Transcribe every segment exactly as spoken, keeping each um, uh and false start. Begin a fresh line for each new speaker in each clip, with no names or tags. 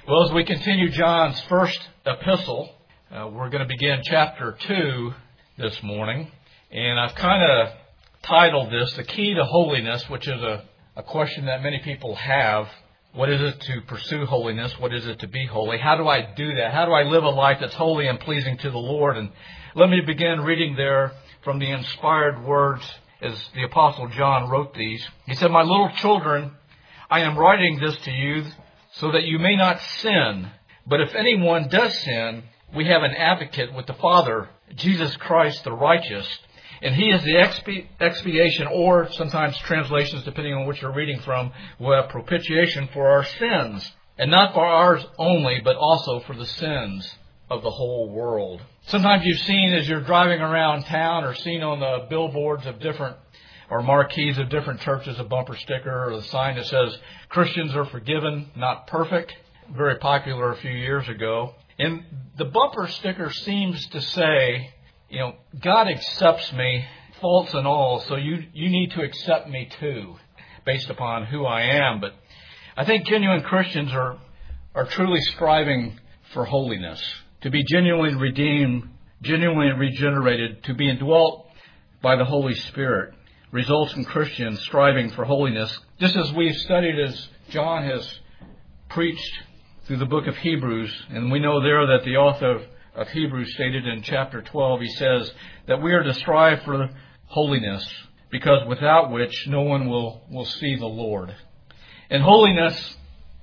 Well, as we continue John's first epistle, uh, we're going to begin chapter two this morning. And I've kind of titled this, The Key to Holiness, which is a, a question that many people have. What is it to pursue holiness? What is it to be holy? How do I do that? How do I live a life that's holy and pleasing to the Lord? And let me begin reading there from the inspired words as the Apostle John wrote these. He said, "My little children, I am writing this to you so that you may not sin. But if anyone does sin, we have an advocate with the Father, Jesus Christ the righteous. And He is the expi- expiation, or sometimes translations, depending on which you're reading from, will have propitiation for our sins. And not for ours only, but also for the sins of the whole world." Sometimes you've seen as you're driving around town or seen on the billboards of different or marquees of different churches, a bumper sticker or the sign that says, "Christians are forgiven, not perfect." Very popular a few years ago. And the bumper sticker seems to say, you know, God accepts me, faults and all, so you, you need to accept me too, based upon who I am. But I think genuine Christians are, are truly striving for holiness, to be genuinely redeemed, genuinely regenerated, to be indwelt by the Holy Spirit. Results in Christians striving for holiness. Just as we've studied, as John has preached through the book of Hebrews, and we know there that the author of, of Hebrews stated in chapter twelve, he says that we are to strive for holiness, because without which no one will, will see the Lord. And holiness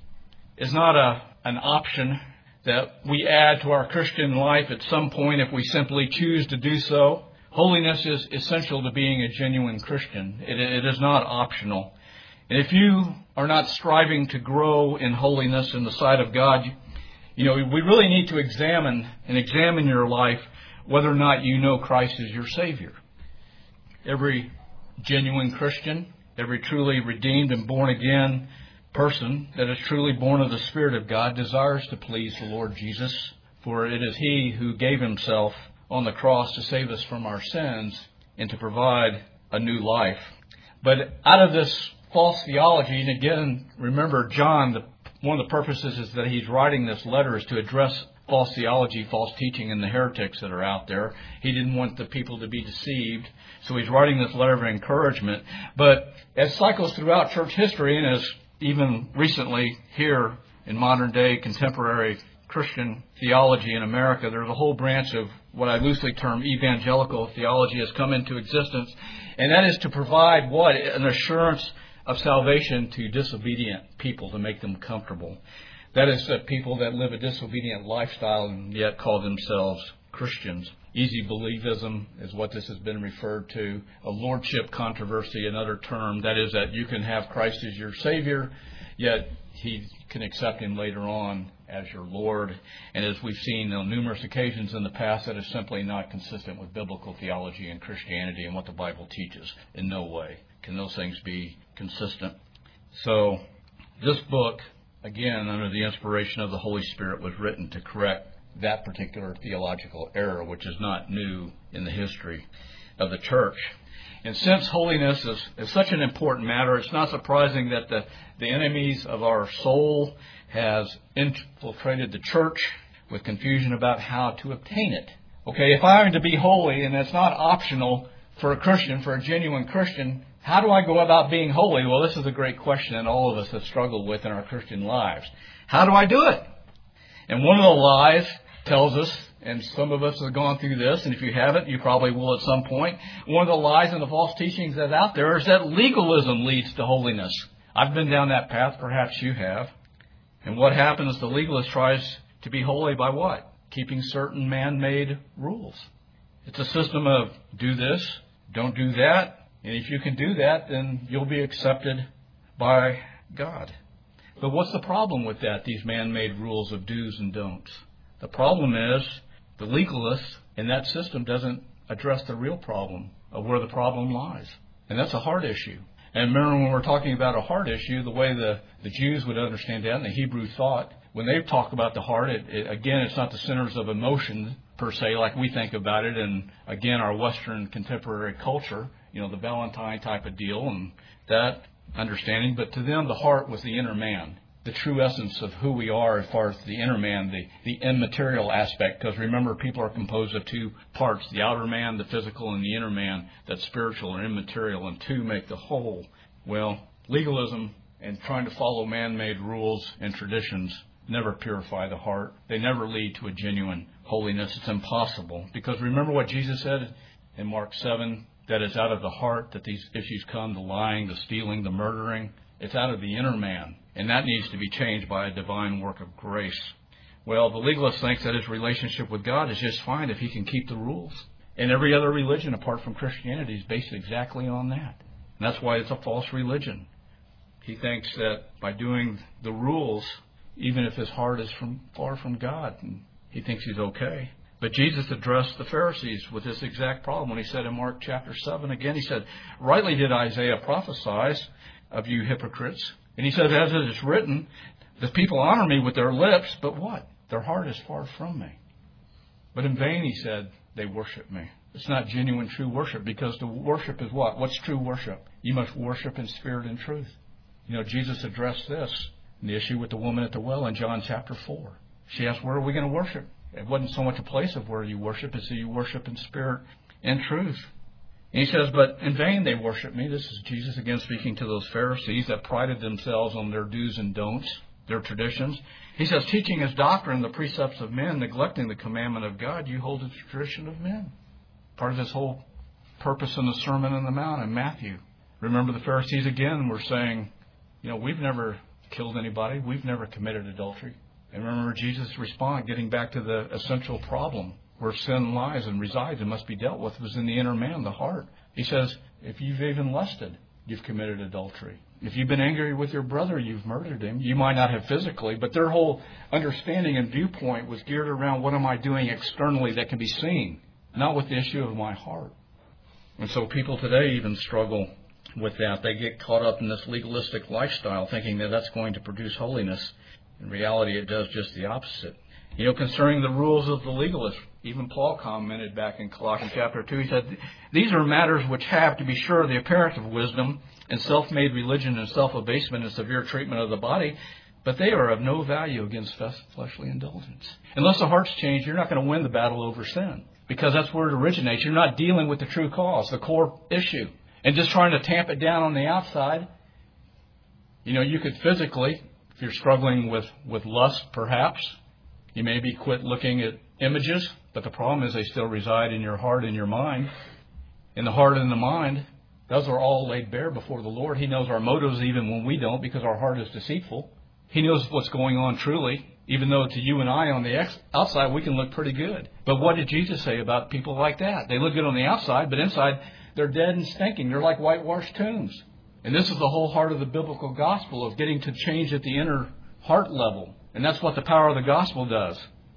is not a an option that we add to our Christian life at some point if we simply choose to do so. Holiness is essential to being a genuine Christian. It, it is not optional. And if you are not striving to grow in holiness in the sight of God, you know, we really need to examine and examine your life whether or not you know Christ as your Savior. Every genuine Christian, every truly redeemed and born again person that is truly born of the Spirit of God desires to please the Lord Jesus, for it is He who gave Himself on the cross to save us from our sins and to provide a new life. But out of this false theology, and again, remember John, the, one of the purposes is that he's writing this letter is to address false theology, false teaching, and the heretics that are out there. He didn't want the people to be deceived, so he's writing this letter of encouragement. But as cycles throughout church history, and as even recently here in modern day contemporary Christian theology in America, there's a whole branch of what I loosely term evangelical theology has come into existence, and that is to provide what? An assurance of salvation to disobedient people, to make them comfortable. That is that people that live a disobedient lifestyle and yet call themselves Christians. Easy believism is what this has been referred to. A lordship controversy, another term. That is that you can have Christ as your Savior, yet He can accept Him later on as your Lord. And as we've seen on numerous occasions in the past, that is simply not consistent with biblical theology and Christianity and what the Bible teaches. In no way can those things be consistent. So this book, again, under the inspiration of the Holy Spirit, was written to correct that particular theological error, which is not new in the history of the church. And since holiness is, is such an important matter, it's not surprising that the, the enemies of our soul has infiltrated the church with confusion about how to obtain it. Okay, if I am to be holy, and it's not optional for a Christian, for a genuine Christian, how do I go about being holy? Well, this is a great question that all of us have struggled with in our Christian lives. How do I do it? And one of the lies tells us, and some of us have gone through this, and if you haven't, you probably will at some point. One of the lies and the false teachings that's out there is that legalism leads to holiness. I've been down that path, perhaps you have. And what happens? The legalist tries to be holy by what? Keeping certain man-made rules. It's a system of do this, don't do that, and if you can do that, then you'll be accepted by God. But what's the problem with that, these man-made rules of do's and don'ts? The problem is the legalist in that system doesn't address the real problem of where the problem lies. And that's a heart issue. And remember, when we're talking about a heart issue, the way the, the Jews would understand that and the Hebrew thought, when they talk about the heart, it, it, again, it's not the centers of emotion per se like we think about it. And again, our Western contemporary culture, you know, the Valentine type of deal and that understanding. But to them, the heart was the inner man.
the true essence of who we are as far as the inner man, the, the immaterial aspect. Because remember, people are composed of two parts, the outer man, the physical, and the inner man, that's spiritual or immaterial, and two make the whole. Well, legalism and trying to follow man-made rules and traditions never purify the heart. They never lead to a genuine holiness. It's impossible. Because remember what Jesus said in Mark seven, that it's out of the heart that these issues come, the lying, the stealing, the murdering. It's out of the inner man. And that needs to be changed by a divine work of grace. Well, the legalist thinks that his relationship with God is just fine if he can keep the rules. And every other religion apart from Christianity is based exactly on that. And that's why it's a false religion. He thinks that by doing the rules, even if his heart is from far from God, he thinks he's okay. But Jesus addressed the Pharisees with this exact problem when he said in Mark chapter seven, again, he said, rightly did Isaiah prophesy of you hypocrites. And he says, as it is written, the people honor me with their lips, but what? Their heart is far from me. But in vain, he said, they worship me. It's not genuine true worship, because the worship is what? What's true worship? You must worship in spirit and truth. You know, Jesus addressed this in the issue with the woman at the well in John chapter four. She asked, where are we going to worship? It wasn't so much a place of where you worship, it's that you worship in spirit and truth. And he says, but in vain they worship me. This is Jesus again speaking to those Pharisees that prided themselves on their do's and don'ts, their traditions. He says, teaching as doctrine the precepts of men, neglecting the commandment of God, you hold the tradition of men. Part of this whole purpose in the Sermon on the Mount in Matthew. Remember, the Pharisees again were saying, you know, we've never killed anybody. We've never committed adultery. And remember Jesus' response, getting back to the essential problem where sin lies and resides and must be dealt with, was in the inner man, the heart. He says, if you've even lusted, you've committed adultery. If you've been angry with your brother, you've murdered him. You might not have physically, but their whole understanding and viewpoint was geared around what am I doing externally that can be seen, not with the issue of my heart. And so people today even struggle with that. They get caught up in this legalistic lifestyle, thinking that that's going to produce holiness. In reality, it does just the opposite. You know, concerning the rules of the legalist, even Paul commented back in Colossians chapter two, he said, these are matters which have, to be sure, the appearance of wisdom and self-made religion and self-abasement and severe treatment of the body, but they are of no value against fleshly indulgence. Unless the heart's changed, you're not going to win the battle over sin, because that's where it originates. You're not dealing with the true cause, the core issue, and just trying to tamp it down on the outside. You know, you could physically, if you're struggling with, with lust, perhaps, you maybe quit looking at images, but the problem is they still reside in your heart and your mind. In the heart and the mind, those are all laid bare before the Lord. He knows our motives even when we don't, because our heart is deceitful. He knows what's going on truly, even though to you and I on the ex- outside we can look pretty good. But what did Jesus say about people like that? They look good on the outside, but inside they're dead and stinking. They're like whitewashed tombs. And this is the whole heart of the biblical gospel, of getting to change at the inner heart level. And that's what the power of the gospel does.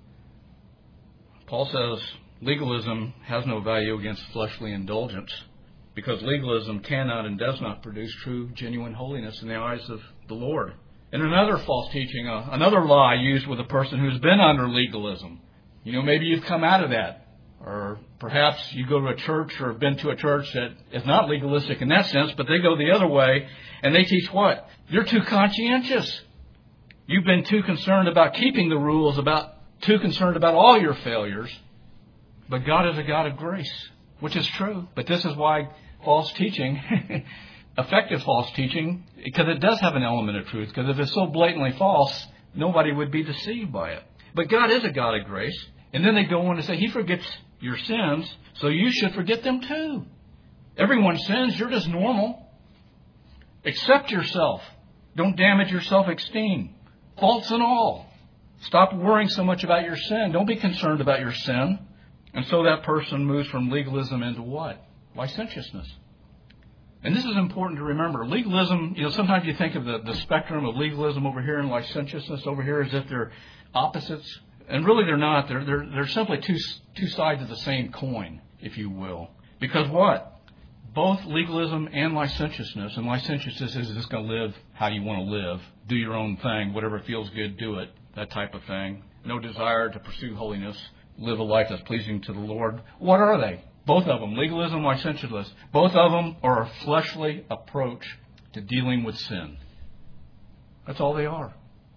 Paul says legalism has no value against fleshly indulgence, because legalism cannot and does not produce true, genuine holiness in the eyes of the Lord. And another false teaching, uh, another lie used with a person who's been under legalism. You know, maybe you've come out of that. Or perhaps you go to a church or have been to a church that is not legalistic in that sense, but they go the other way, and they teach what? You're too conscientious. You've been too concerned about keeping the rules, about too concerned about all your failures. But God is a God of grace, which is true. But this is why false teaching, effective false teaching, because it does have an element of truth. Because if it's so blatantly false, nobody would be deceived by it. But God is a God of grace. And then they go on to say He forgets your sins, so you should forget them too. Everyone sins. You're just normal. Accept yourself. Don't damage your self-esteem. Faults and all. Stop worrying so much about your sin. Don't be concerned about your sin. And so that person moves from legalism into what? Licentiousness. And this is important to remember. Legalism, you know, sometimes you think of the, the spectrum of legalism over here and licentiousness over here as if they're opposites. And really they're not. They're, they're, they're simply two, two sides of the same coin, if you will. Because what? Both legalism and licentiousness, and licentiousness is just going to live how you want to live. Do your own thing. Whatever feels good, do it. That type of thing. No desire to pursue holiness. Live a life that's pleasing to the Lord. What are they? Both of them, legalism, licentiousness. Both of them are a fleshly approach to dealing with sin. That's all they are.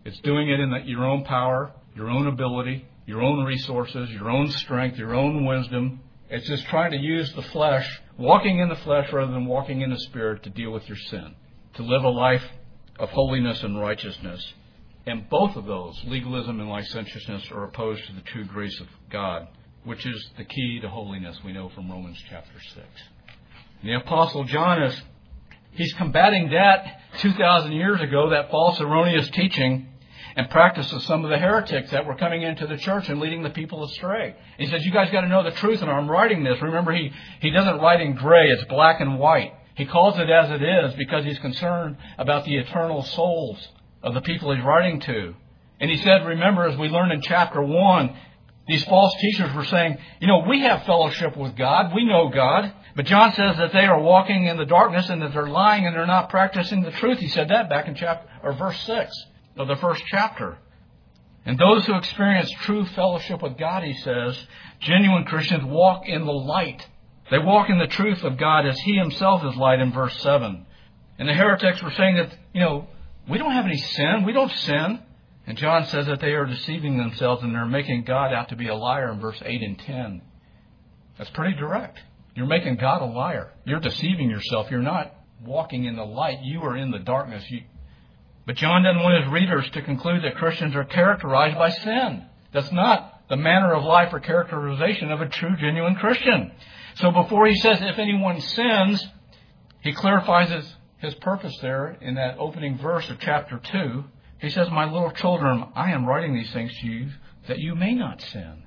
It's doing it in the, your own power, your own ability, your own resources, your own strength, your own wisdom. It's just trying to use the flesh, walking in the flesh rather than walking in the Spirit to deal with your sin, to live a life of holiness and righteousness. And both of those, legalism and licentiousness, are opposed to the true grace of God, which is the key to holiness, we know from Romans chapter six. And the Apostle John is, he's combating that two thousand years ago, that false erroneous teaching and practice of some of the heretics that were coming into the church and leading the people astray. He says, you guys got to know the truth, and I'm writing this. Remember, he, he doesn't write in gray, it's black and white. He calls it as it is because he's concerned about the eternal souls of the people he's writing to. And he said, remember, as we learned in chapter one, these false teachers were saying, you know, we have fellowship with God, we know God. But John says that they are walking in the darkness and that they're lying and they're not practicing the truth. He said that back in chapter or verse six of the first chapter. And those who experience true fellowship with God, he says, genuine Christians walk in the light. They walk in the truth of God as he himself is light in verse seven. And the heretics were saying that, you know, we don't have any sin. We don't sin. And John says that they are deceiving themselves and they're making God out to be a liar in verse eight and ten. That's pretty direct. You're making God a liar. You're deceiving yourself. You're not walking in the light. You are in the darkness. You... But John doesn't want his readers to conclude that Christians are characterized by sin. That's not the manner of life or characterization of a true, genuine Christian. So before he says, if anyone sins, he clarifies his, his purpose there in that opening verse of chapter two. He says, my little children, I am writing these things to you that you may not sin.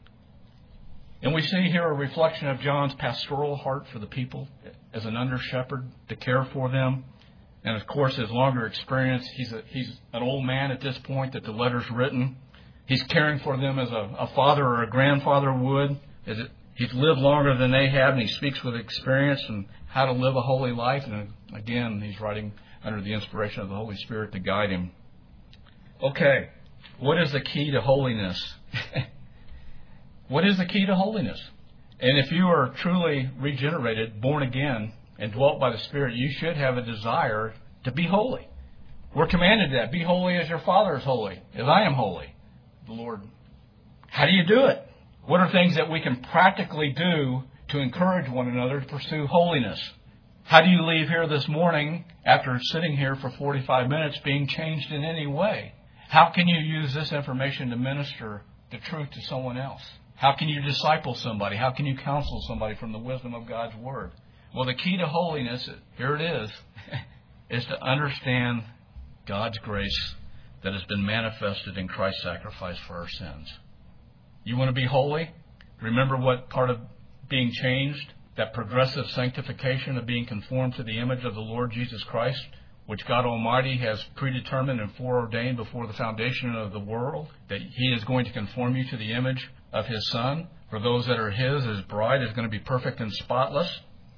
And we see here a reflection of John's pastoral heart for the people as an under-shepherd to care for them. And, of course, his longer experience. He's, a, he's an old man at this point that the letter's written. He's caring for them as a, a father or a grandfather would. As it, he's lived longer than they have, and he speaks with experience and how to live a holy life. And, again, he's writing under the inspiration of the Holy Spirit to guide him. Okay, what is the key to holiness? What is the key to holiness? And if you are truly regenerated, born again, and dwelt by the Spirit, you should have a desire to be holy. We're commanded that. Be holy as your Father is holy, as I am holy. The Lord. How do you do it? What are things that we can practically do to encourage one another to pursue holiness? How do you leave here this morning after sitting here for forty-five minutes being changed in any way? How can you use this information to minister the truth to someone else? How can you disciple somebody? How can you counsel somebody from the wisdom of God's Word? Well, the key to holiness, here it is, is to understand God's grace that has been manifested in Christ's sacrifice for our sins. You want to be holy? Remember what part of being changed, that progressive sanctification of being conformed to the image of the Lord Jesus Christ, which God Almighty has predetermined and foreordained before the foundation of the world, that He is going to conform you to the image of His Son. For those that are His, His bride is going to be perfect and spotless.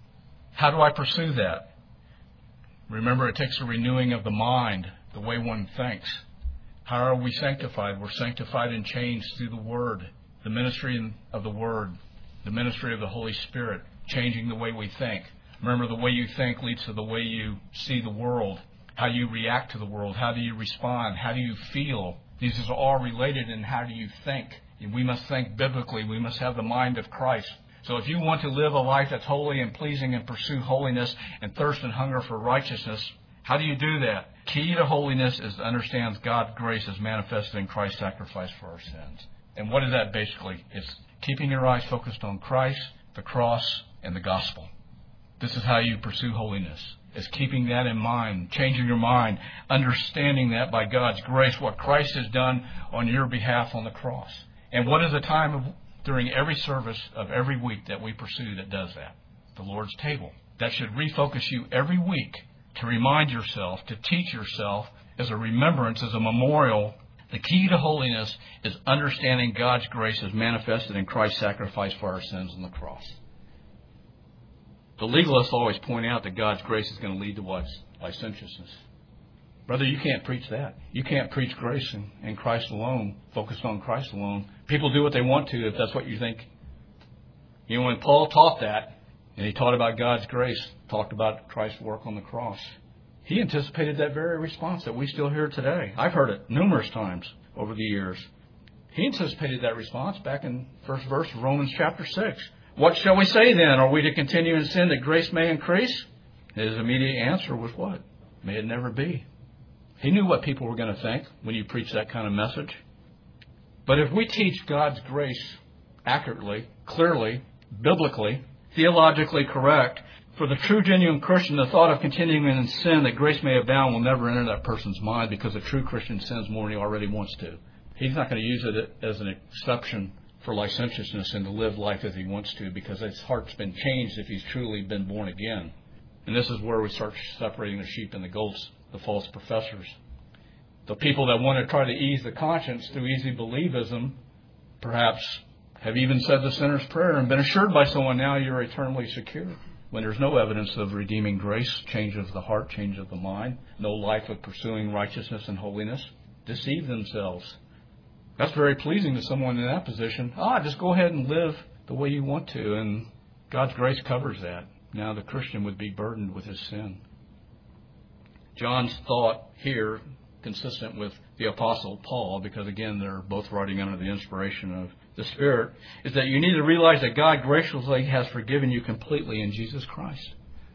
How do I pursue that? Remember, it takes a renewing of the mind, the way one thinks. How are we sanctified? We're sanctified and changed through the Word, the ministry of the Word, the ministry of the Holy Spirit, changing the way we think. Remember, the way you think leads to the way you see the world, how you react to the world, how do you respond, how do you feel. These are all related in how do you think. We must think biblically. We must have the mind of Christ. So if you want to live a life that's holy and pleasing and pursue holiness and thirst and hunger for righteousness, how do you do that? Key to holiness is to understand God's grace as manifested in Christ's sacrifice for our sins. And what is that basically? It's keeping your eyes focused on Christ, the cross, and the gospel. This is how you pursue holiness. It's keeping that in mind, changing your mind, understanding that by God's grace, what Christ has done on your behalf on the cross. And what is a time of, during every service of every week that we pursue that does that? The Lord's table. That should refocus you every week to remind yourself, to teach yourself as a remembrance, as a memorial. The key to holiness is understanding God's grace as manifested in Christ's sacrifice for our sins on the cross. The legalists always point out that God's grace is going to lead to what? Licentiousness. Brother, you can't preach that. You can't preach grace in, in Christ alone, focused on Christ alone. People do what they want to if that's what you think. You know, when Paul taught that, and he taught about God's grace, talked about Christ's work on the cross, He anticipated that very response that we still hear today. I've heard it numerous times over the years. He anticipated that response back in first verse of Romans chapter six. What shall we say then? Are we to continue in sin that grace may increase? His immediate answer was what? May it never be. He knew what people were going to think when you preach that kind of message. But if we teach God's grace accurately, clearly, biblically, theologically correct, for the true, genuine Christian, the thought of continuing in sin that grace may abound will never enter that person's mind, because a true Christian sins more than he already wants to. He's not going to use it as an exception for licentiousness and to live life as he wants to, because his heart's been changed if he's truly been born again. And this is where we start separating the sheep and the goats, the false professors. The people that want to try to ease the conscience through easy believism, perhaps have even said the sinner's prayer and been assured by someone, now you're eternally secure, when there's no evidence of redeeming grace, change of the heart, change of the mind, no life of pursuing righteousness and holiness, deceive themselves. That's very pleasing to someone in that position. Ah, just go ahead and live the way you want to, and God's grace covers that. Now the Christian would be burdened with his sin. John's thought here, consistent with the Apostle Paul, because again they're both writing under the inspiration of the Spirit, is that you need to realize that God graciously has forgiven you completely in Jesus Christ,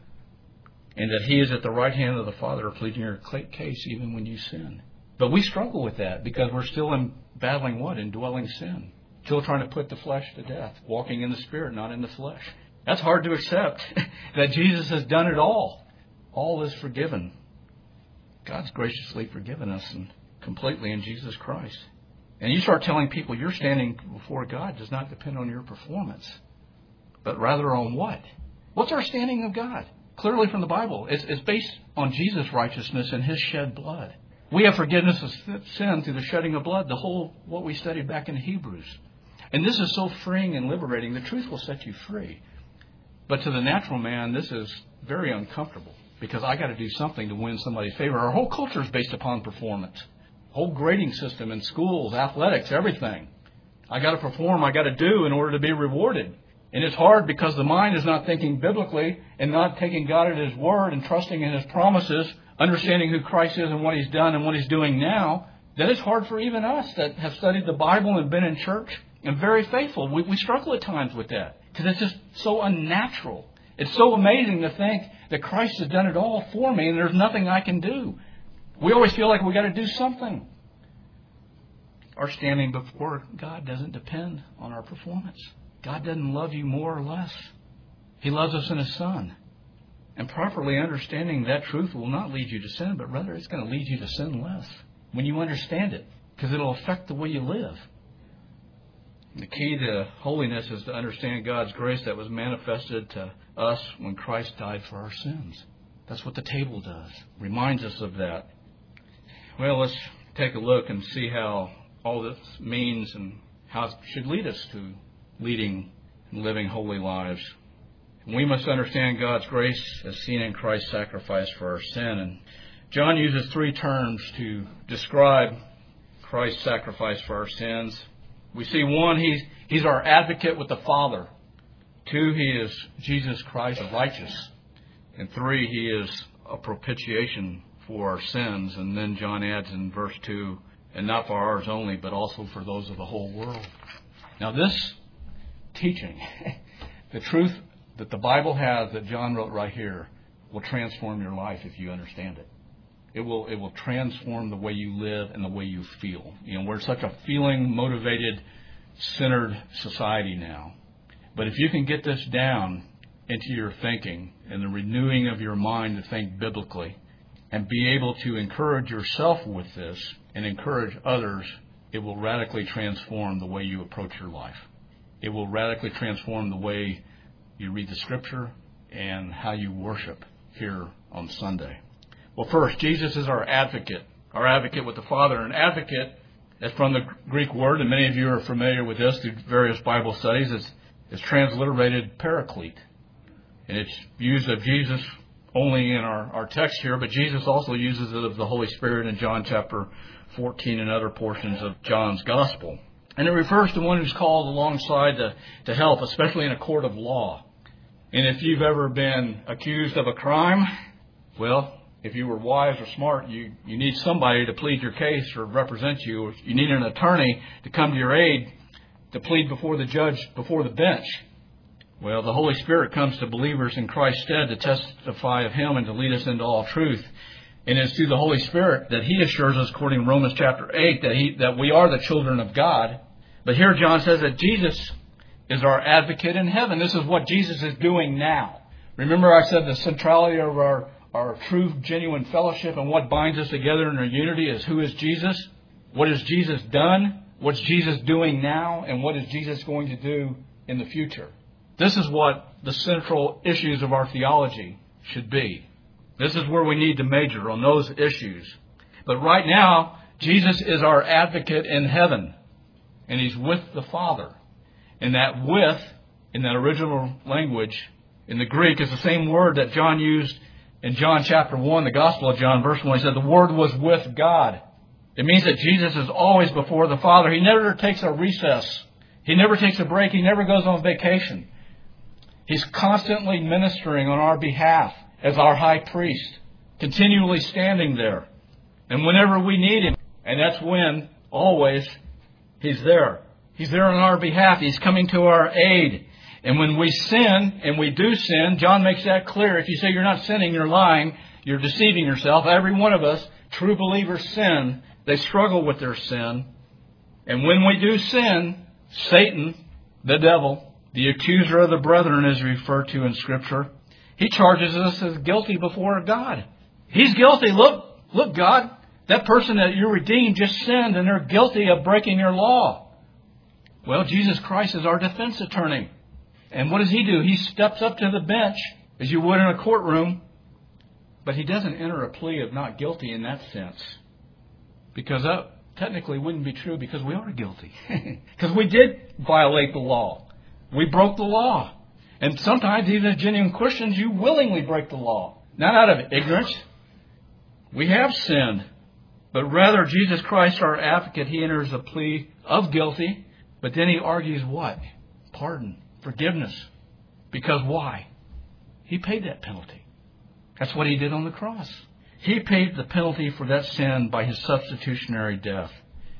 and that He is at the right hand of the Father pleading your case even when you sin. But we struggle with that because we're still in battling what? Indwelling sin. Still trying to put the flesh to death, walking in the Spirit, not in the flesh. That's hard to accept, that Jesus has done it all. All is forgiven. God's graciously forgiven us and completely in Jesus Christ. And you start telling people your standing before God does not depend on your performance, but rather on what? What's our standing of God? Clearly from the Bible. It's, it's based on Jesus' righteousness and His shed blood. We have forgiveness of sin through the shedding of blood, the whole what we studied back in Hebrews. And this is so freeing and liberating. The truth will set you free. But to the natural man, this is very uncomfortable, because I got to do something to win somebody's favor. Our whole culture is based upon performance. Whole grading system in schools, athletics, everything. I got to perform, I got to do in order to be rewarded. And it's hard because the mind is not thinking biblically and not taking God at His word and trusting in His promises, understanding who Christ is and what He's done and what He's doing now. Then it's hard for even us that have studied the Bible and been in church and very faithful. We, we struggle at times with that because it's just so unnatural. It's so amazing to think that Christ has done it all for me and there's nothing I can do. We always feel like we got to do something. Our standing before God doesn't depend on our performance. God doesn't love you more or less. He loves us in His Son. And properly understanding that truth will not lead you to sin, but rather it's going to lead you to sin less when you understand it, because it'll affect the way you live. The key to holiness is to understand God's grace that was manifested to us when Christ died for our sins. That's what the table does. Reminds us of that. Well, let's take a look and see how all this means and how it should lead us to leading and living holy lives. And we must understand God's grace as seen in Christ's sacrifice for our sin. And John uses three terms to describe Christ's sacrifice for our sins. We see one, he's, he's our advocate with the Father. Two, He is Jesus Christ, the righteous. And three, He is a propitiation for our sins. And then John adds in verse two, and not for ours only, but also for those of the whole world. Now this teaching, the truth that the Bible has that John wrote right here, will transform your life if you understand it. It will it will transform the way you live and the way you feel. You know, we're such a feeling motivated, centered society now. But if you can get this down into your thinking and the renewing of your mind to think biblically and be able to encourage yourself with this and encourage others, it will radically transform the way you approach your life. It will radically transform the way you read the Scripture and how you worship here on Sunday. Well, first, Jesus is our advocate, our advocate with the Father. An advocate is from the Greek word, and many of you are familiar with this through various Bible studies. It's, it's transliterated paraclete. And it's used of Jesus only in our, our text here, but Jesus also uses it of the Holy Spirit in John chapter fourteen and other portions of John's Gospel. And it refers to one who's called alongside to, to help, especially in a court of law. And if you've ever been accused of a crime, well, If you were wise or smart, you, you need somebody to plead your case or represent you. You need an attorney to come to your aid to plead before the judge, before the bench. Well, the Holy Spirit comes to believers in Christ's stead to testify of Him and to lead us into all truth. And it's through the Holy Spirit that He assures us, according to Romans chapter eight, that he that we are the children of God. But here John says that Jesus is our advocate in heaven. This is what Jesus is doing now. Remember I said the centrality of our, our true, genuine fellowship and what binds us together in our unity is who is Jesus? What has Jesus done? What's Jesus doing now? And what is Jesus going to do in the future? This is what the central issues of our theology should be. This is where we need to major on those issues. But right now, Jesus is our advocate in heaven. And He's with the Father. And that with, in that original language, in the Greek, is the same word that John used in John chapter one, the Gospel of John, verse one. He said the Word was with God. It means that Jesus is always before the Father. He never takes a recess. He never takes a break. He never goes on vacation. He's constantly ministering on our behalf as our high priest, continually standing there. And whenever we need Him, and that's when, always, He's there. He's there on our behalf. He's coming to our aid. And when we sin, and we do sin, John makes that clear. If you say you're not sinning, you're lying, you're deceiving yourself. Every one of us, true believers, sin. They struggle with their sin. And when we do sin, Satan, the devil, the accuser of the brethren is referred to in Scripture. He charges us as guilty before God. He's guilty. Look, look, God, that person that you redeemed just sinned and they're guilty of breaking your law. Well, Jesus Christ is our defense attorney. And what does He do? He steps up to the bench as you would in a courtroom. But He doesn't enter a plea of not guilty in that sense. Because that technically wouldn't be true because we are guilty. Because we did violate the law. We broke the law. And sometimes, even as genuine Christians, you willingly break the law. Not out of ignorance. We have sinned. But rather, Jesus Christ, our advocate, He enters a plea of guilty. But then He argues what? Pardon. Forgiveness. Because why? He paid that penalty. That's what He did on the cross. He paid the penalty for that sin by His substitutionary death.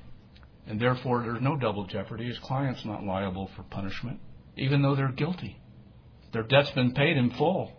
And therefore, there's no double jeopardy. His client's not liable for punishment, even though they're guilty. Their debt's been paid in full.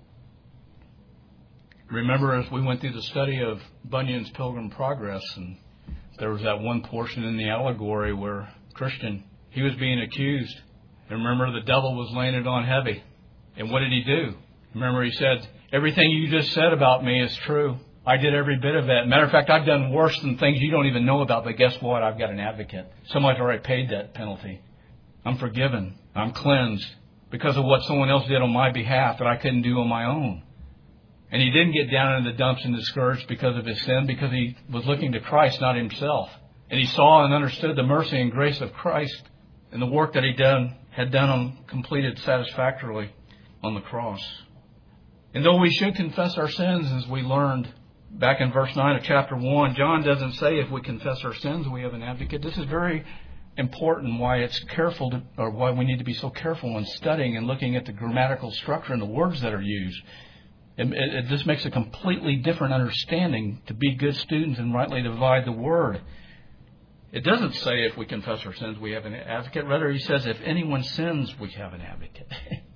Remember, as we went through the study of Bunyan's Pilgrim Progress, and there was that one portion in the allegory where Christian, he was being accused. And remember, the devil was laying it on heavy. And what did he do? Remember, he said, everything you just said about me is true. I did every bit of that. Matter of fact, I've done worse than things you don't even know about. But guess what? I've got an advocate. Someone's already paid that penalty. I'm forgiven. I'm cleansed because of what someone else did on my behalf that I couldn't do on my own. And he didn't get down in the dumps and discouraged because of his sin, because he was looking to Christ, not himself. And he saw and understood the mercy and grace of Christ and the work that he done had done on completed satisfactorily on the cross. And though we should confess our sins, as we learned back in verse nine of chapter one, John doesn't say if we confess our sins we have an advocate. This is very important, why it's careful to, or why we need to be so careful when studying and looking at the grammatical structure and the words that are used. It, it, it just makes a completely different understanding to be good students and rightly divide the word. It doesn't say if we confess our sins we have an advocate. Rather, he says if anyone sins we have an advocate.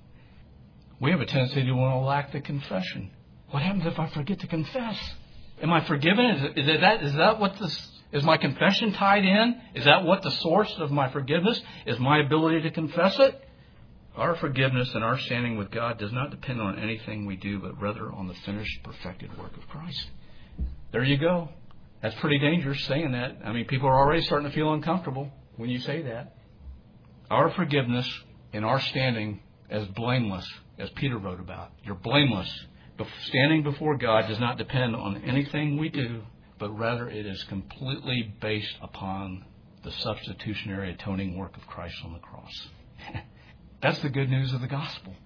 We have a tendency to want to lack the confession. What happens if I forget to confess? Am I forgiven? Is, it, is, that, is that what this... Is my confession tied in? Is that what the source of my forgiveness is? My ability to confess it? Our forgiveness and our standing with God does not depend on anything we do, but rather on the finished, perfected work of Christ. There you go. That's pretty dangerous saying that. I mean, people are already starting to feel uncomfortable when you say that. Our forgiveness and our standing as blameless, as Peter wrote about. You're blameless. Standing before God does not depend on anything we do, but rather it is completely based upon the substitutionary atoning work of Christ on the cross. That's the good news of the gospel.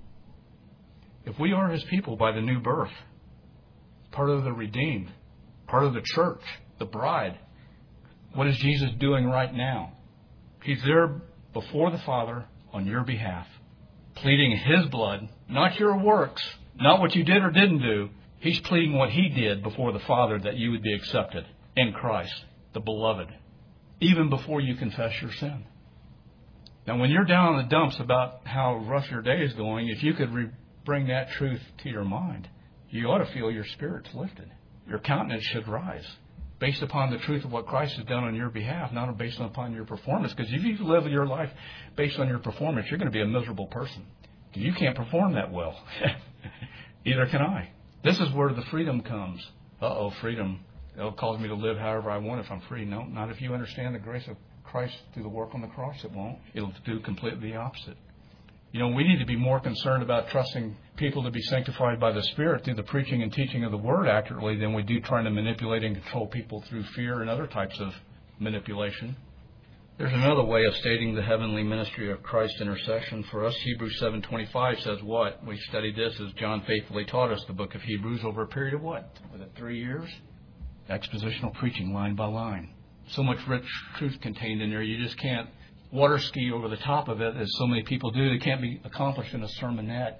If we are His people by the new birth, part of the redeemed, part of the church, the bride, what is Jesus doing right now? He's there before the Father on your behalf, pleading His blood, not your works, not what you did or didn't do, He's pleading what He did before the Father, that you would be accepted in Christ, the beloved, even before you confess your sin. Now, when you're down in the dumps about how rough your day is going, if you could re- bring that truth to your mind, you ought to feel your spirit's lifted. Your countenance should rise based upon the truth of what Christ has done on your behalf, not based upon your performance. Because if you live your life based on your performance, you're going to be a miserable person. You can't perform that well. Either can I. This is where the freedom comes. Uh-oh, freedom. It'll cause me to live however I want if I'm free. No, not if you understand the grace of Christ through the work on the cross. It won't. It'll do completely the opposite. You know, we need to be more concerned about trusting people to be sanctified by the Spirit through the preaching and teaching of the Word accurately than we do trying to manipulate and control people through fear and other types of manipulation. There's another way of stating the heavenly ministry of Christ's intercession for us. Hebrews seven twenty-five says what? We studied this as John faithfully taught us, the book of Hebrews, over a period of what? Was it three years? Expositional preaching, line by line. So much rich truth contained in there, you just can't water ski over the top of it, as so many people do. It can't be accomplished in a sermonette.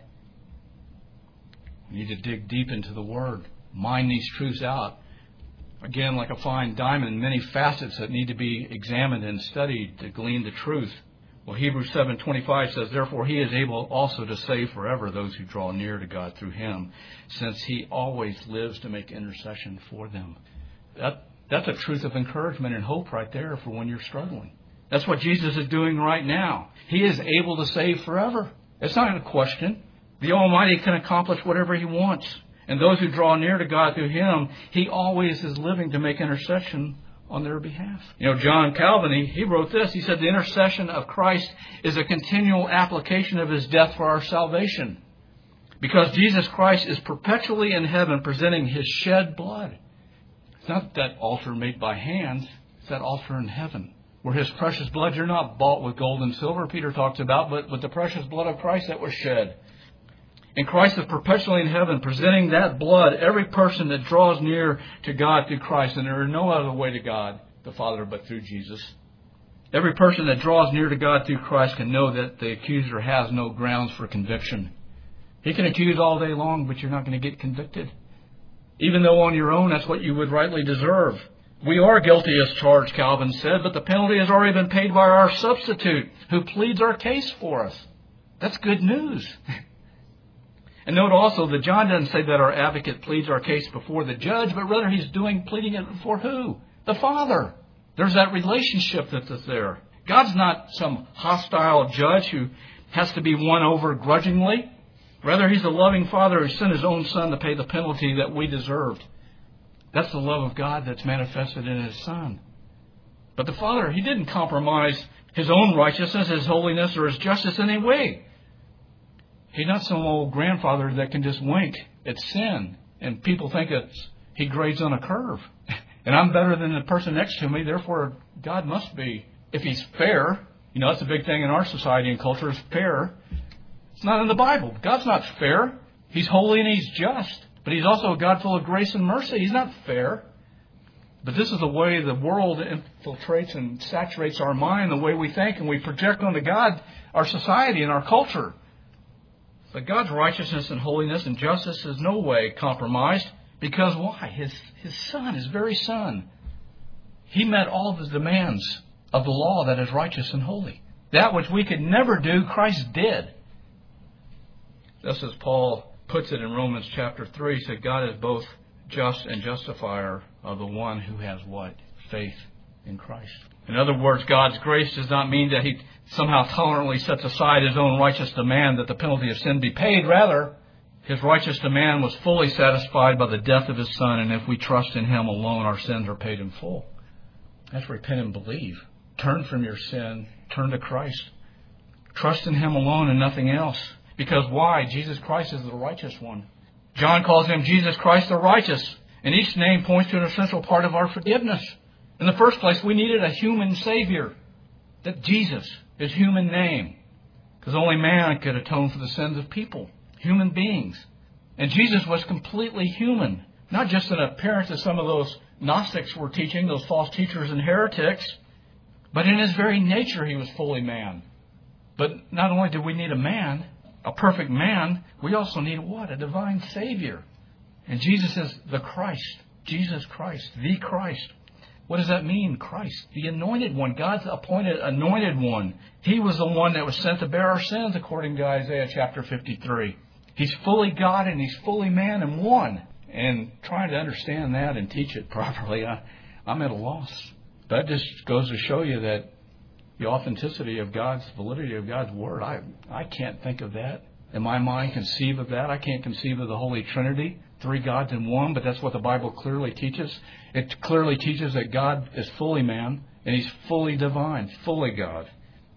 You need to dig deep into the Word, mine these truths out. Again, like a fine diamond, many facets that need to be examined and studied to glean the truth. Well, Hebrews seven twenty-five says, therefore He is able also to save forever those who draw near to God through Him, since He always lives to make intercession for them. That, that's a truth of encouragement and hope right there for when you're struggling. That's what Jesus is doing right now. He is able to save forever. It's not a question. The Almighty can accomplish whatever He wants. And those who draw near to God through Him, He always is living to make intercession on their behalf. You know, John Calvin, he, he wrote this. He said, the intercession of Christ is a continual application of His death for our salvation. Because Jesus Christ is perpetually in heaven presenting His shed blood. It's not that altar made by hands. It's that altar in heaven, where His precious blood, you're not bought with gold and silver, Peter talks about, but with the precious blood of Christ that was shed. And Christ is perpetually in heaven, presenting that blood, every person that draws near to God through Christ. And there is no other way to God, the Father, but through Jesus. Every person that draws near to God through Christ can know that the accuser has no grounds for conviction. He can accuse all day long, but you're not going to get convicted. Even though on your own, that's what you would rightly deserve. We are guilty as charged, Calvin said, but the penalty has already been paid by our substitute, who pleads our case for us. That's good news. And note also that John doesn't say that our advocate pleads our case before the judge, but rather he's doing pleading it before who? The Father. There's that relationship that's there. God's not some hostile judge who has to be won over grudgingly. Rather, He's a loving Father who sent His own Son to pay the penalty that we deserved. That's the love of God that's manifested in His Son. But the Father, He didn't compromise His own righteousness, His holiness, or His justice in any way. He's not some old grandfather that can just wink at sin, and people think it's He grades on a curve. And I'm better than the person next to me, therefore God must be. If He's fair, you know, that's a big thing in our society and culture, is fair. It's not in the Bible. God's not fair. He's holy and He's just. But He's also a God full of grace and mercy. He's not fair. But this is the way the world infiltrates and saturates our mind, the way we think, and we project onto God our society and our culture. But God's righteousness and holiness and justice is no way compromised. Because why? His, his Son, His very Son, He met all of the demands of the law that is righteous and holy. That which we could never do, Christ did. Just as Paul puts it in Romans chapter three, he said God is both just and justifier of the one who has what? Faith in Christ. In other words, God's grace does not mean that He somehow tolerantly sets aside His own righteous demand that the penalty of sin be paid. Rather, His righteous demand was fully satisfied by the death of His Son, and if we trust in Him alone, our sins are paid in full. That's repent and believe. Turn from your sin. Turn to Christ. Trust in Him alone and nothing else. Because why? Jesus Christ is the righteous one. John calls Him Jesus Christ the righteous. And each name points to an essential part of our forgiveness. In the first place, we needed a human Savior. That Jesus, His human name. Because only man could atone for the sins of people. Human beings. And Jesus was completely human. Not just in appearance as some of those Gnostics were teaching, those false teachers and heretics. But in His very nature, He was fully man. But not only did we need a man, a perfect man, we also need what? A divine Savior. And Jesus is the Christ. Jesus Christ, the Christ. What does that mean, Christ? The anointed one, God's appointed anointed one. He was the one that was sent to bear our sins, according to Isaiah chapter fifty-three. He's fully God and He's fully man in one. And trying to understand that and teach it properly, I, I'm at a loss. That just goes to show you that the authenticity of God's, validity of God's Word, I, I can't think of that. In my mind, conceive of that. I can't conceive of the Holy Trinity, three gods in one, but that's what the Bible clearly teaches. It clearly teaches that God is fully man and He's fully divine, fully God.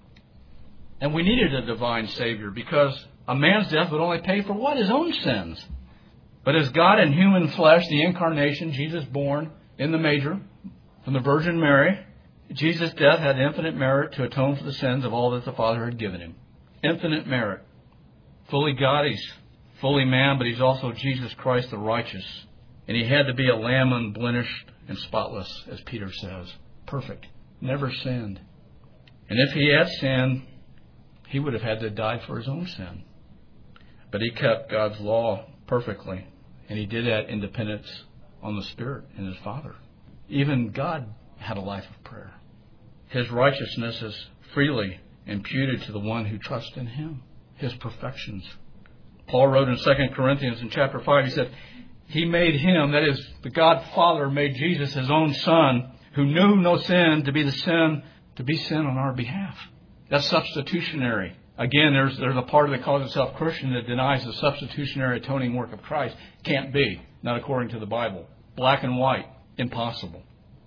And we needed a divine Savior because a man's death would only pay for what? His own sins. But as God in human flesh, the incarnation, Jesus born in the manger from the Virgin Mary, Jesus' death had infinite merit to atone for the sins of all that the Father had given Him. Infinite merit. Fully God, He's fully man, but He's also Jesus Christ the righteous. And He had to be a lamb unblemished and spotless, as Peter says. Perfect. Never sinned. And if He had sinned, He would have had to die for His own sin. But He kept God's law perfectly. And He did that in dependence on the Spirit and His Father. Even God had a life of prayer. His righteousness is freely imputed to the one who trusts in Him. His perfections. Paul wrote in Second Corinthians in chapter five, he said, He made Him, that is, the God Father made Jesus His own Son, who knew no sin, to be the sin, to be sin on our behalf. That's substitutionary. Again, there's there's a part that calls itself Christian that denies the substitutionary atoning work of Christ. Can't be. Not according to the Bible. Black and white. Impossible.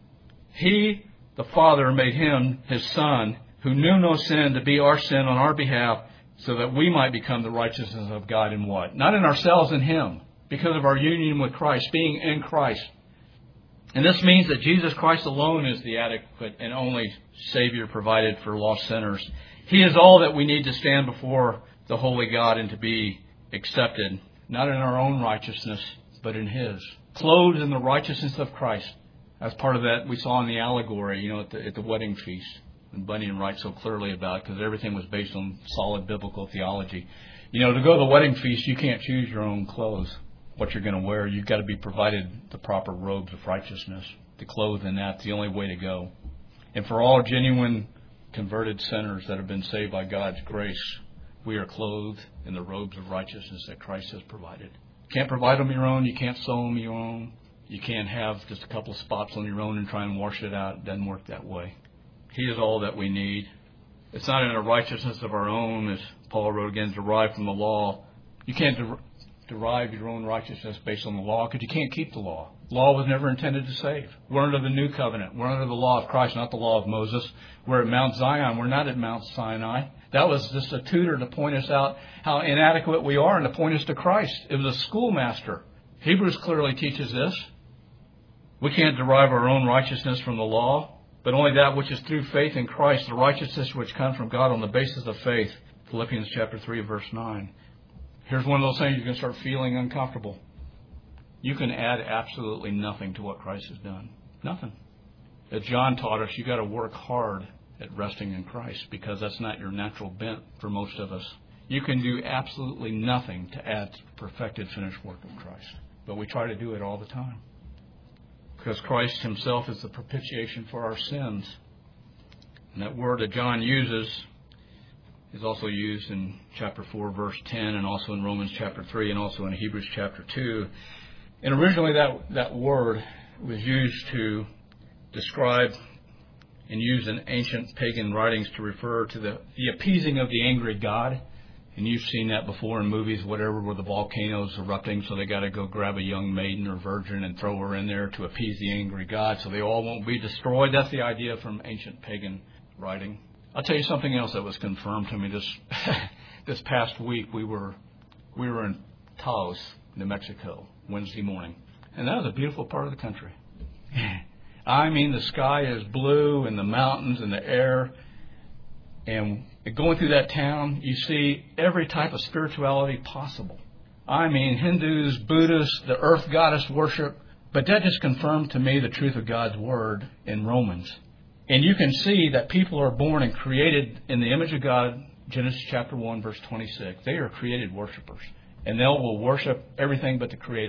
He, the Father, made Him His Son, who knew no sin, to be our sin on our behalf, so that we might become the righteousness of God in what? Not in ourselves, in Him. Because of our union with Christ, being in Christ. And this means that Jesus Christ alone is the adequate and only Savior provided for lost sinners. He is all that we need to stand before the holy God and to be accepted, not in our own righteousness, but in His. Clothed in the righteousness of Christ. As part of that we saw in the allegory, you know, at the, at the wedding feast. And Bunyan writes so clearly about it because everything was based on solid biblical theology. You know, to go to the wedding feast, you can't choose your own clothes, what you're going to wear. You've got to be provided the proper robes of righteousness to clothe in that. It's the only way to go. And for all genuine converted sinners that have been saved by God's grace, we are clothed in the robes of righteousness that Christ has provided. You can't provide them your own. You can't sew them your own. You can't have just a couple of spots on your own and try and wash it out. It doesn't work that way. He is all that we need. It's not in a righteousness of our own, as Paul wrote again, derived from the law. You can't der- derive your own righteousness based on the law because you can't keep the law. The law was never intended to save. We're under the new covenant. We're under the law of Christ, not the law of Moses. We're at Mount Zion. We're not at Mount Sinai. That was just a tutor to point us out how inadequate we are and to point us to Christ. It was a schoolmaster. Hebrews clearly teaches this. We can't derive our own righteousness from the law, but only that which is through faith in Christ, the righteousness which comes from God on the basis of faith. Philippians chapter three, verse nine. Here's one of those things you can start feeling uncomfortable. You can add absolutely nothing to what Christ has done. Nothing. As John taught us, you've got to work hard at resting in Christ because that's not your natural bent for most of us. You can do absolutely nothing to add to the perfected, finished work of Christ. But we try to do it all the time. Because Christ Himself is the propitiation for our sins. And that word that John uses is also used in chapter four, verse ten, and also in Romans chapter three, and also in Hebrews chapter two. And originally that, that word was used to describe and used in ancient pagan writings to refer to the, the appeasing of the angry God. And you've seen that before in movies, whatever, where the volcano's erupting, so they got to go grab a young maiden or virgin and throw her in there to appease the angry God so they all won't be destroyed. That's the idea from ancient pagan writing. I'll tell you something else that was confirmed to me this this past week. We were we were in Taos, New Mexico, Wednesday morning, and that was a beautiful part of the country. I mean, the sky is blue and the mountains and the air. And going through that town, you see every type of spirituality possible. I mean, Hindus, Buddhists, the earth goddess worship. But that just confirmed to me the truth of God's Word in Romans. And you can see that people are born and created in the image of God, Genesis chapter one, verse twenty-six. They are created worshipers. And they will worship everything but the Creator.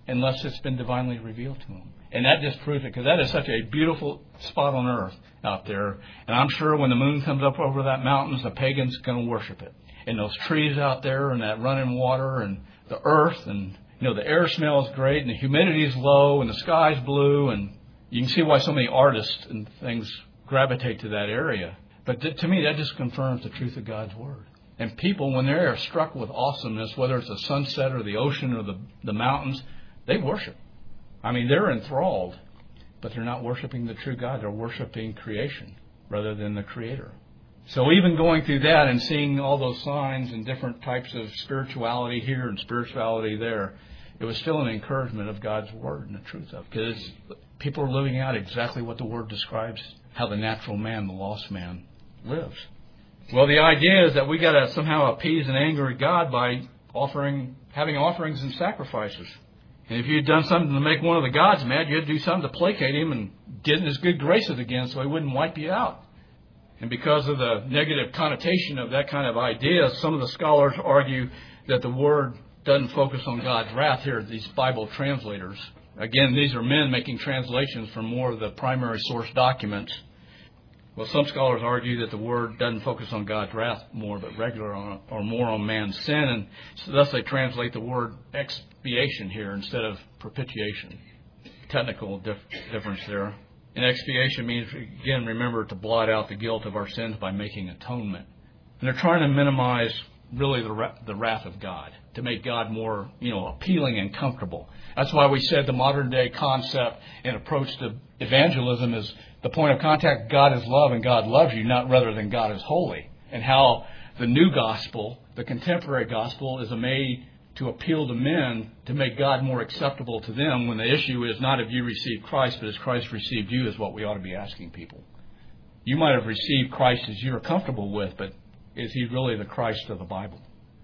unless it's been divinely revealed to them. And that just proves it, because that is such a beautiful spot on earth out there. And I'm sure when the moon comes up over that mountains, the pagan's going to worship it. And those trees out there and that running water and the earth and, you know, the air smells great and the humidity is low and the sky's blue. And you can see why so many artists and things gravitate to that area. But th- to me, that just confirms the truth of God's Word. And people, when they're struck with awesomeness, whether it's the sunset or the ocean or the, the mountains, they worship. I mean, they're enthralled, but they're not worshiping the true God. They're worshiping creation rather than the Creator. So even going through that and seeing all those signs and different types of spirituality here and spirituality there, it was still an encouragement of God's Word and the truth of it. Because people are living out exactly what the Word describes, how the natural man, the lost man, lives. Well, the idea is that we got to somehow appease an angry God by offering, having offerings and sacrifices. And if you'd done something to make one of the gods mad, you had to do something to placate him and get in his good graces again so he wouldn't wipe you out. And because of the negative connotation of that kind of idea, some of the scholars argue that the Word doesn't focus on God's wrath here, these Bible translators. Again, these are men making translations from more of the primary source documents. Well, some scholars argue that the Word doesn't focus on God's wrath more, but regular on, or more on man's sin, and so thus they translate the word expiation here instead of propitiation. Technical dif- difference there. And expiation means, again, remember, to blot out the guilt of our sins by making atonement. And they're trying to minimize, really, the, ra- the wrath of God, to make God more, you know, appealing and comfortable. That's why we said the modern-day concept and approach to evangelism is the point of contact. God is love and God loves you, not rather than God is holy. And how the new gospel, the contemporary gospel, is made to appeal to men to make God more acceptable to them, when the issue is not if you received Christ, but as Christ received you, is what we ought to be asking people. You might have received Christ as you're comfortable with, but is he really the Christ of the Bible?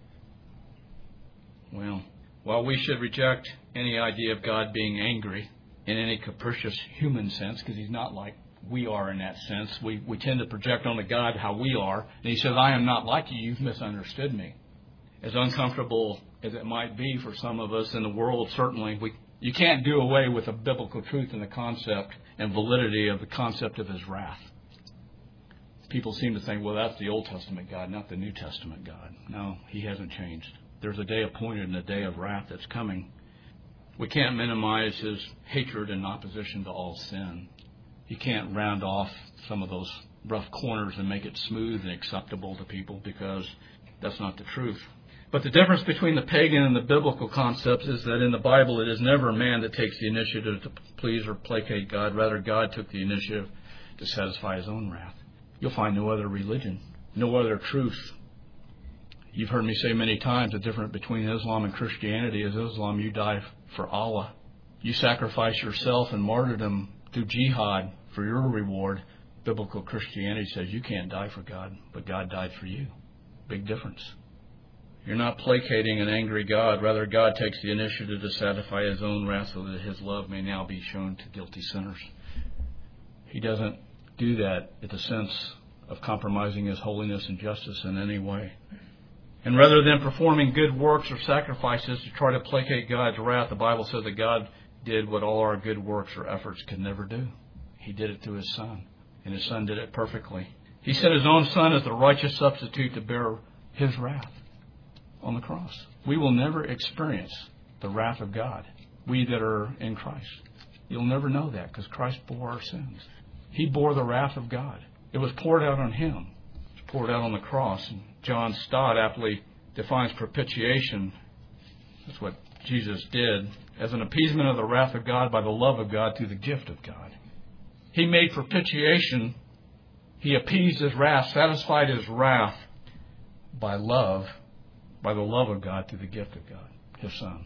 Well, while we should reject any idea of God being angry in any capricious human sense, because he's not like we are in that sense. We, we tend to project onto God how we are. And he says, I am not like you. You've misunderstood me. As uncomfortable as it might be for some of us in the world, certainly, we, you can't do away with the biblical truth and the concept and validity of the concept of his wrath. People seem to think, well, that's the Old Testament God, not the New Testament God. No, he hasn't changed. There's a day appointed and a day of wrath that's coming. We can't minimize his hatred and opposition to all sin. You can't round off some of those rough corners and make it smooth and acceptable to people, because that's not the truth. But the difference between the pagan and the biblical concepts is that in the Bible it is never man that takes the initiative to please or placate God. Rather, God took the initiative to satisfy his own wrath. You'll find no other religion, no other truth. You've heard me say many times the difference between Islam and Christianity is Islam, you die for Allah. You sacrifice yourself in martyrdom through jihad for your reward. Biblical Christianity says you can't die for God, but God died for you. Big difference. You're not placating an angry God. Rather, God takes the initiative to satisfy his own wrath so that his love may now be shown to guilty sinners. He doesn't do that at the sense of compromising his holiness and justice in any way. And rather than performing good works or sacrifices to try to placate God's wrath, the Bible says that God did what all our good works or efforts could never do. He did it through his Son, and his Son did it perfectly. He sent his own Son as the righteous substitute to bear his wrath on the cross. We will never experience the wrath of God, we that are in Christ. You'll never know that, because Christ bore our sins. He bore the wrath of God. It was poured out on him. It was poured out on the cross. And John Stott aptly defines propitiation, that's what Jesus did, as an appeasement of the wrath of God by the love of God through the gift of God. He made propitiation. He appeased his wrath, satisfied his wrath by love, by the love of God through the gift of God, his Son.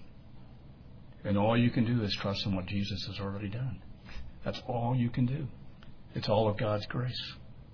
And all you can do is trust in what Jesus has already done. That's all you can do. It's all of God's grace.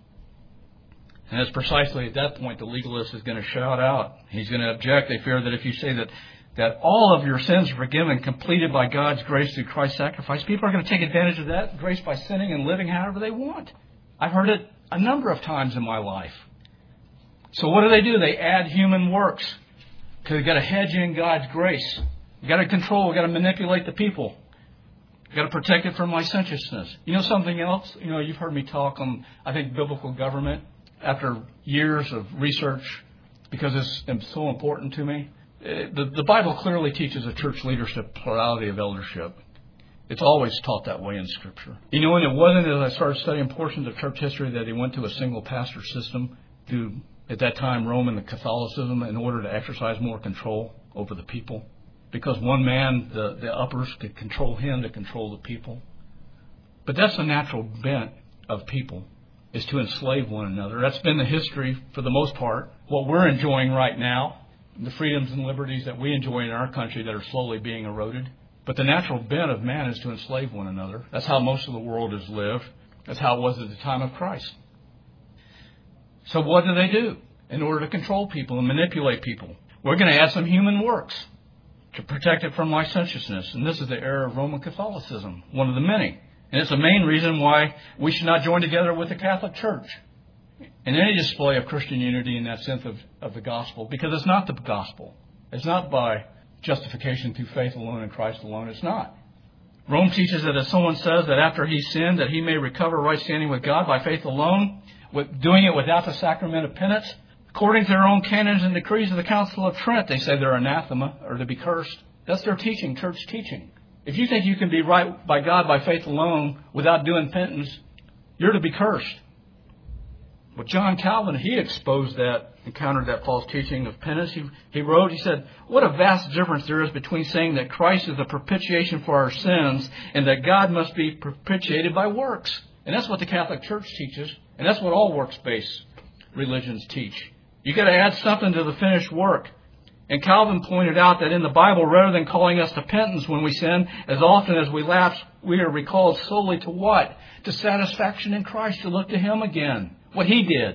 And it's precisely at that point the legalist is going to shout out. He's going to object. They fear that if you say that, that all of your sins are forgiven, completed by God's grace through Christ's sacrifice, people are going to take advantage of that grace by sinning and living however they want. I've heard it a number of times in my life. So what do they do? They add human works to get a hedge in God's grace. We've got to control. We've got to manipulate the people. We've got to protect it from licentiousness. You know something else? You know, you've heard me talk on, I think, biblical government after years of research because it's, it's so important to me. The, the Bible clearly teaches a church leadership plurality of eldership. It's always taught that way in Scripture. You know, and it wasn't as I started studying portions of church history that he went to a single pastor system through, at that time, Roman Catholicism in order to exercise more control over the people. Because one man, the, the uppers, could control him to control the people. But that's the natural bent of people, is to enslave one another. That's been the history for the most part. What we're enjoying right now, the freedoms and liberties that we enjoy in our country that are slowly being eroded. But the natural bent of man is to enslave one another. That's how most of the world has lived. That's how it was at the time of Christ. So what do they do in order to control people and manipulate people? We're going to add some human works to protect it from licentiousness. And this is the error of Roman Catholicism, one of the many. And it's the main reason why we should not join together with the Catholic Church in any display of Christian unity in that sense of, of the gospel, because it's not the gospel. It's not by justification through faith alone in Christ alone. It's not. Rome teaches that if someone says that after he sinned that he may recover right standing with God by faith alone, with doing it without the sacrament of penance, according to their own canons and decrees of the Council of Trent, they say they're anathema or to be cursed. That's their teaching, church teaching. If you think you can be right by God by faith alone without doing penance, you're to be cursed. But John Calvin, he exposed that and countered that false teaching of penance. He, he wrote, he said, what a vast difference there is between saying that Christ is the propitiation for our sins and that God must be propitiated by works. And that's what the Catholic Church teaches. And that's what all works-based religions teach. You've got to add something to the finished work. And Calvin pointed out that in the Bible, rather than calling us to penance when we sin, as often as we lapse, we are recalled solely to what? To satisfaction in Christ, to look to Him again. What He did.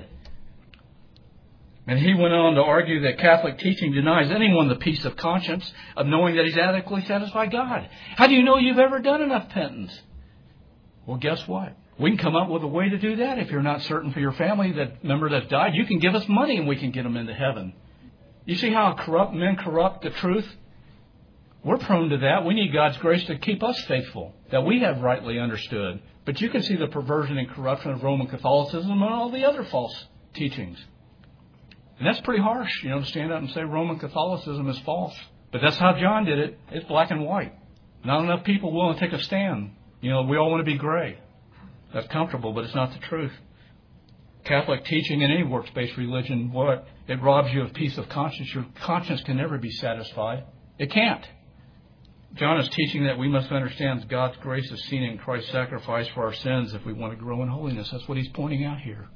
And he went on to argue that Catholic teaching denies anyone the peace of conscience of knowing that he's adequately satisfied God. How do you know you've ever done enough penance? Well, guess what? We can come up with a way to do that. If you're not certain for your family, that member that's died, you can give us money and we can get them into heaven. You see how corrupt men corrupt the truth? We're prone to that. We need God's grace to keep us faithful, that we have rightly understood. But you can see the perversion and corruption of Roman Catholicism and all the other false teachings. And that's pretty harsh, you know, to stand up and say Roman Catholicism is false. But that's how John did it. It's black and white. Not enough people willing to take a stand. You know, we all want to be gray. That's comfortable, but it's not the truth. Catholic teaching in any works-based religion, what? It robs you of peace of conscience. Your conscience can never be satisfied. It can't. John is teaching that we must understand God's grace is seen in Christ's sacrifice for our sins if we want to grow in holiness. That's what he's pointing out here.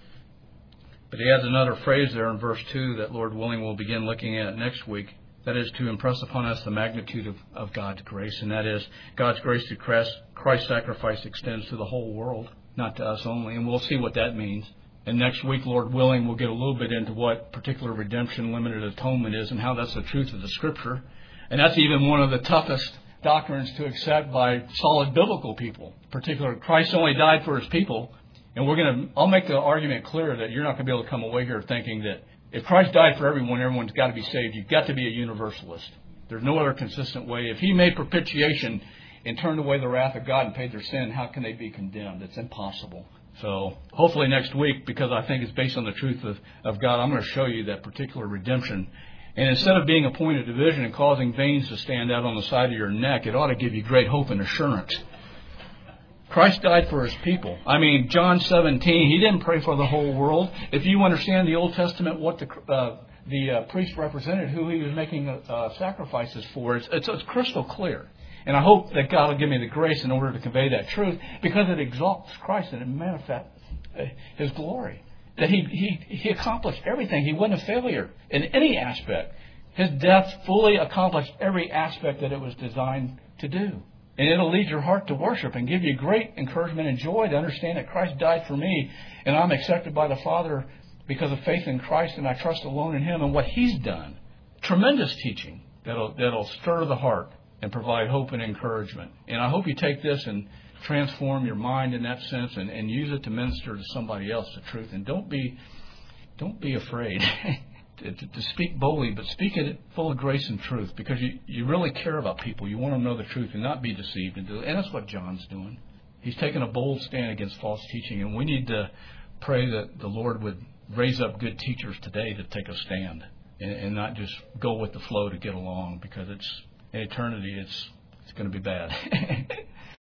But he adds another phrase there in verse two that, Lord willing, we'll begin looking at next week. That is to impress upon us the magnitude of, of God's grace. And that is, God's grace through Christ, Christ's sacrifice extends to the whole world, not to us only. And we'll see what that means. And next week, Lord willing, we'll get a little bit into what particular redemption, limited atonement is and how that's the truth of the Scripture. And that's even one of the toughest doctrines to accept by solid biblical people. Particularly, Christ only died for His people. And we're going to, I'll make the argument clear that you're not going to be able to come away here thinking that if Christ died for everyone, everyone's got to be saved. You've got to be a universalist. There's no other consistent way. If He made propitiation and turned away the wrath of God and paid their sin, how can they be condemned? It's impossible. So hopefully next week, because I think it's based on the truth of, of God, I'm going to show you that particular redemption. And instead of being a point of division and causing veins to stand out on the side of your neck, it ought to give you great hope and assurance. Christ died for His people. I mean, John seventeen, He didn't pray for the whole world. If you understand the Old Testament, what the uh, the uh, priest represented, who He was making uh, sacrifices for, it's, it's, it's crystal clear. And I hope that God will give me the grace in order to convey that truth, because it exalts Christ and it manifests His glory. That he, he, he accomplished everything. He wasn't a failure in any aspect. His death fully accomplished every aspect that it was designed to do. And it'll lead your heart to worship and give you great encouragement and joy to understand that Christ died for me and I'm accepted by the Father because of faith in Christ, and I trust alone in Him and what He's done. Tremendous teaching that'll, that'll stir the heart and provide hope and encouragement. And I hope you take this and transform your mind in that sense and, and use it to minister to somebody else the truth. And don't be, don't be afraid. to, to speak boldly, but speak it full of grace and truth, because you, you really care about people. You want them to know the truth and not be deceived. And, do, and that's what John's doing. He's taking a bold stand against false teaching, and we need to pray that the Lord would raise up good teachers today to take a stand and, and not just go with the flow to get along, because it's in eternity it's it's going to be bad.